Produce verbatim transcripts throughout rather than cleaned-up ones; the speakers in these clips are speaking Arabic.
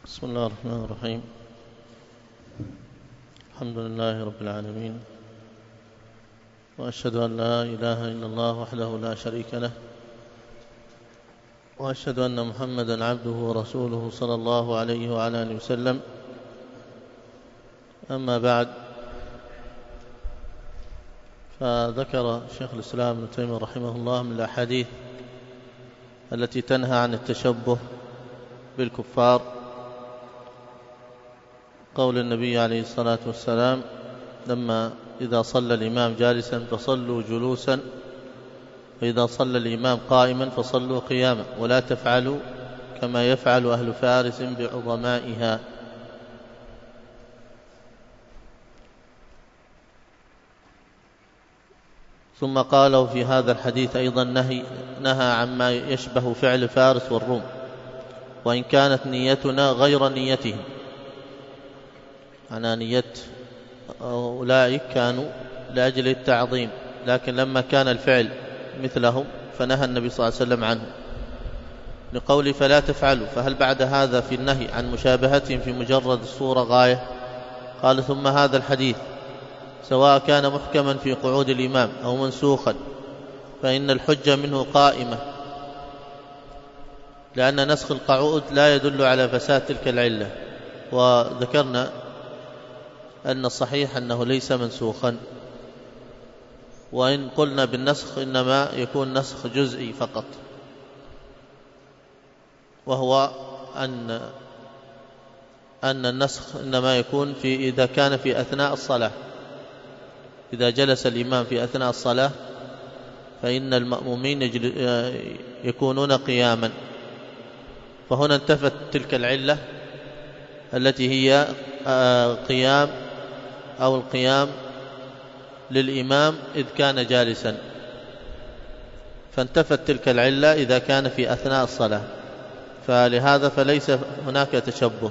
بسم الله الرحمن الرحيم. الحمد لله رب العالمين، وأشهد أن لا إله إلا الله وحده لا شريك له، وأشهد أن محمدا عبده ورسوله صلى الله عليه وعلى آله وسلم. أما بعد، فذكر شيخ الإسلام ابن تيمية رحمه الله من الأحاديث التي تنهى عن التشبه بالكفار قول النبي عليه الصلاة والسلام لما إذا صلى الإمام جالسا فصلوا جلوسا، وإذا صلى الإمام قائما فصلوا قياما، ولا تفعلوا كما يفعل أهل فارس بعظمائها. ثم قالوا في هذا الحديث أيضا نهي نهى عما يشبه فعل فارس والروم، وإن كانت نيتنا غير نيتهم. أنا نية أولئك كانوا لأجل التعظيم، لكن لما كان الفعل مثلهم فنهى النبي صلى الله عليه وسلم عنه لقوله فلا تفعلوا. فهل بعد هذا في النهي عن مشابهتهم في مجرد الصورة غاية؟ قال ثم هذا الحديث سواء كان محكما في قعود الإمام أو منسوخا فإن الحجة منه قائمة، لأن نسخ القعود لا يدل على فساد تلك العلة. وذكرنا أن الصحيح أنه ليس منسوخا، وإن قلنا بالنسخ إنما يكون نسخ جزئي فقط، وهو أن أن النسخ إنما يكون في إذا كان في أثناء الصلاة. إذا جلس الإمام في أثناء الصلاة فإن المأمومين يكونون قياما، فهنا انتفت تلك العلة التي هي قيام أو القيام للإمام إذ كان جالسا، فانتفت تلك العلة إذا كان في أثناء الصلاة، فلهذا فليس هناك تشبه.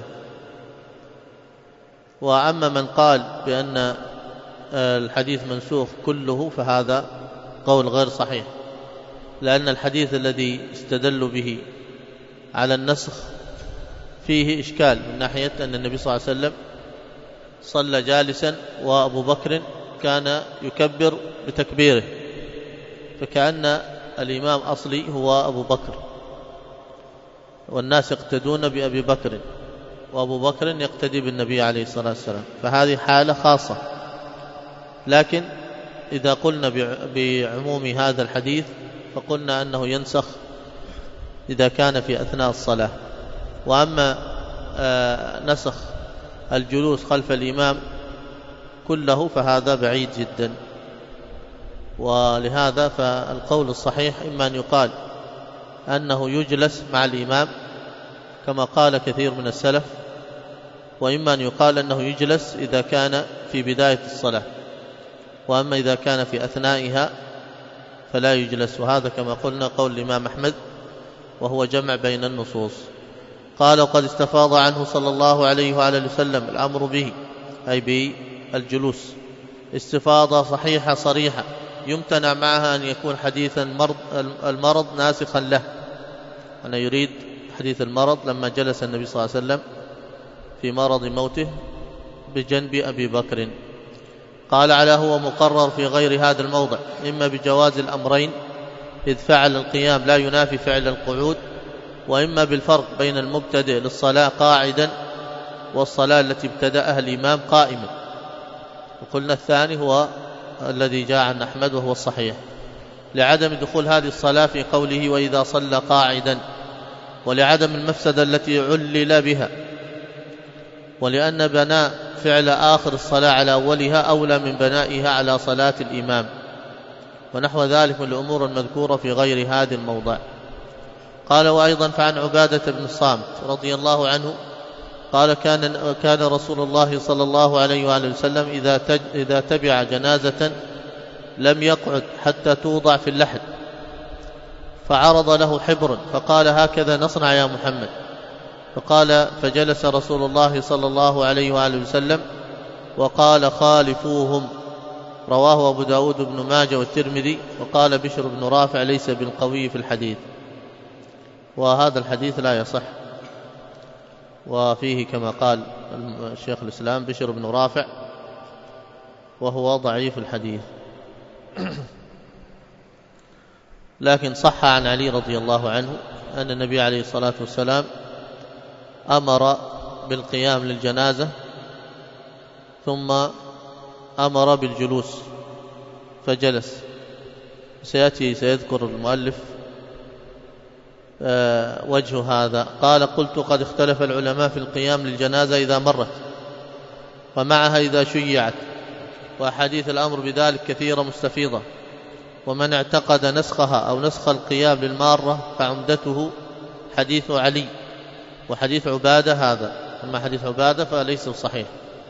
وأما من قال بأن الحديث منسوخ كله فهذا قول غير صحيح، لأن الحديث الذي استدلوا به على النسخ فيه إشكال من ناحية أن النبي صلى الله عليه وسلم صلى جالسا وأبو بكر كان يكبر بتكبيره، فكأن الإمام أصلي هو أبو بكر، والناس يقتدون بأبي بكر، وأبو بكر يقتدي بالنبي عليه الصلاة والسلام، فهذه حالة خاصة. لكن إذا قلنا بعموم هذا الحديث فقلنا أنه ينسخ إذا كان في أثناء الصلاة. وأما نسخ الجلوس خلف الإمام كله فهذا بعيد جدا، ولهذا فالقول الصحيح إما أن يقال أنه يجلس مع الإمام كما قال كثير من السلف، وإما أن يقال أنه يجلس إذا كان في بداية الصلاة، وأما إذا كان في أثنائها فلا يجلس، وهذا كما قلنا قول الإمام أحمد، وهو جمع بين النصوص. قال وقد استفاض عنه صلى الله عليه وآله وسلم الأمر به، أي بالجلوس، استفاضة صحيحة صريحة يمتنع معها أن يكون حديث المرض, المرض ناسخا له. أنا يريد حديث المرض لما جلس النبي صلى الله عليه وسلم في مرض موته بجنب أبي بكر. قال على هو مقرر في غير هذا الموضع، إما بجواز الأمرين إذ فعل القيام لا ينافي فعل القعود، وإما بالفرق بين المبتدئ للصلاة قاعدا والصلاة التي ابتدأها الإمام قائما. وقلنا الثاني هو الذي جاء عن أحمد وهو الصحيح، لعدم دخول هذه الصلاة في قوله وإذا صلى قاعدا، ولعدم المفسدة التي علل بها، ولأن بناء فعل آخر الصلاة على أولها أولى من بنائها على صلاة الإمام، ونحو ذلك من الأمور المذكورة في غير هذا الموضع. قال وأيضا فعن عبادة بن الصامت رضي الله عنه قال كان, كان رسول الله صلى الله عليه وآله وسلم إذا, تج إذا تبع جنازة لم يقعد حتى توضع في اللحد، فعرض له حبر فقال هكذا نصنع يا محمد، فقال فجلس رسول الله صلى الله عليه وآله وسلم وقال خالفوهم. رواه أبو داود بن ماجه والترمذي. وقال بشر بن رافع ليس بالقوي في الحديث، وهذا الحديث لا يصح. وفيه كما قال الشيخ الإسلام بشر بن رافع وهو ضعيف الحديث. لكن صح عن علي رضي الله عنه أن النبي عليه الصلاة والسلام أمر بالقيام للجنازة ثم أمر بالجلوس فجلس. سيأتي سيذكر المؤلف وجه هذا. قال: قلت: قد اختلف العلماء في القيام للجنازة إذا مرت ومعها إذا شيعت، وأحاديث الأمر بذلك كثيرة مستفيضة، ومن اعتقد نسخها أو نسخ القيام للمارة فعمدته حديث علي وحديث عبادة هذا، أما حديث عبادة فليس صحيح،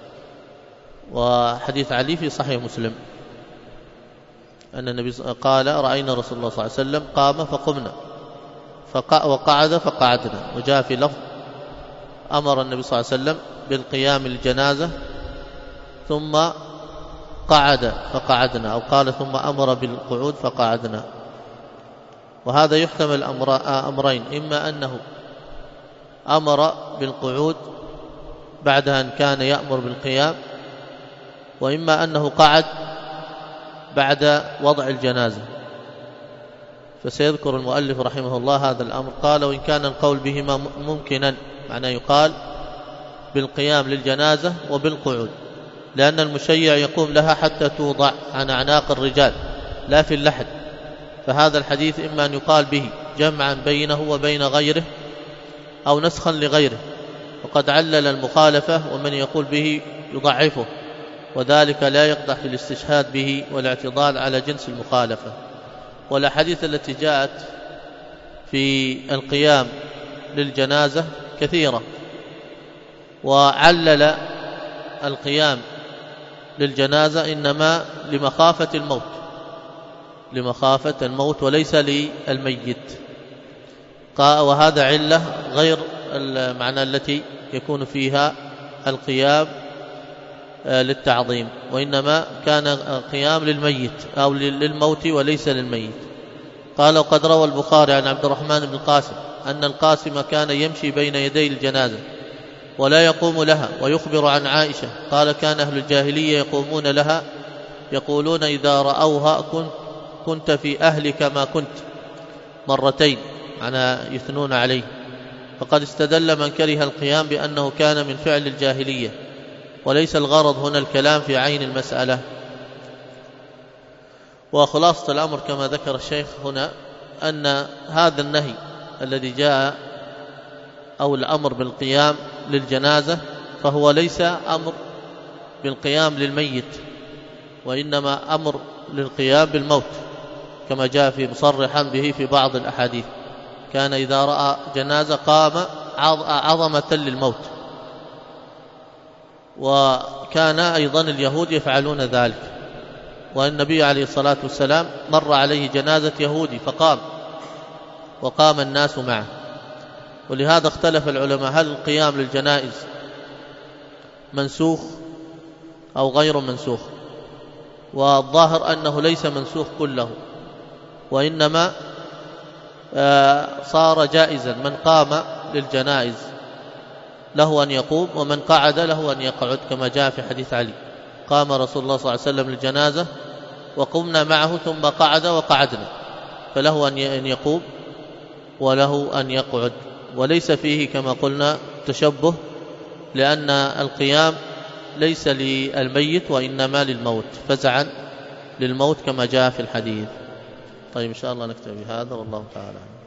وحديث علي في صحيح مسلم أن النبي قال: رأينا رسول الله صلى الله عليه وسلم قام فقمنا وقعد فقعدنا. وجاء في لفظ: أمر النبي صلى الله عليه وسلم بالقيام للجنازة ثم قعد فقعدنا، أو قال: ثم أمر بالقعود فقعدنا. وهذا يحتمل أمرين: إما أنه أمر بالقعود بعد أن كان يأمر بالقيام، وإما أنه قعد بعد وضع الجنازة. فسيذكر المؤلف رحمه الله هذا الأمر. قال: وإن كان القول بهما ممكنا، معناه يقال بالقيام للجنازة وبالقعود، لأن المشيع يقوم لها حتى توضع عن أعناق الرجال لا في اللحد، فهذا الحديث إما أن يقال به جمعا بينه وبين غيره أو نسخا لغيره، وقد علل المخالفة ومن يقول به يضعفه، وذلك لا يقدح في الاستشهاد به والاعتضاد على جنس المخالفة. والأحاديث التي جاءت في القيام للجنازة كثيرة، وعلل القيام للجنازة إنما لمخافة الموت لمخافة الموت وليس للميت، وهذا علة غير المعنى التي يكون فيها القيام للتعظيم، وإنما كان قيام للميت أو للموت وليس للميت. قال: وقد روى البخاري عن عبد الرحمن بن القاسم أن القاسم كان يمشي بين يدي الجنازة ولا يقوم لها، ويخبر عن عائشة قال: كان أهل الجاهلية يقومون لها يقولون إذا رأوها كنت, كنت في أهلك ما كنت، مرتين، معنى يثنون عليه. فقد استدل من كره القيام بأنه كان من فعل الجاهلية، وليس الغرض هنا الكلام في عين المسألة. وخلاصة الأمر كما ذكر الشيخ هنا أن هذا النهي الذي جاء أو الأمر بالقيام للجنازة فهو ليس أمر بالقيام للميت، وإنما أمر للقيام بالموت، كما جاء في مصرحا به في بعض الأحاديث: كان إذا رأى جنازة قام عظمة للموت. وكان أيضا اليهود يفعلون ذلك، والنبي عليه الصلاة والسلام مر عليه جنازة يهودي فقام وقام الناس معه. ولهذا اختلف العلماء: هل القيام للجنائز منسوخ أو غير منسوخ؟ والظاهر أنه ليس منسوخ كله، وإنما صار جائزا. من قام للجنائز له أن يقوم، ومن قعد له أن يقعد، كما جاء في حديث علي: قام رسول الله صلى الله عليه وسلم للجنازة وقمنا معه ثم قعد وقعدنا، فله أن يقوم وله أن يقعد. وليس فيه كما قلنا تشبه، لأن القيام ليس للميت وإنما للموت، فزعا للموت كما جاء في الحديث. طيب إن شاء الله نكتفي بهذا، والله تعالى.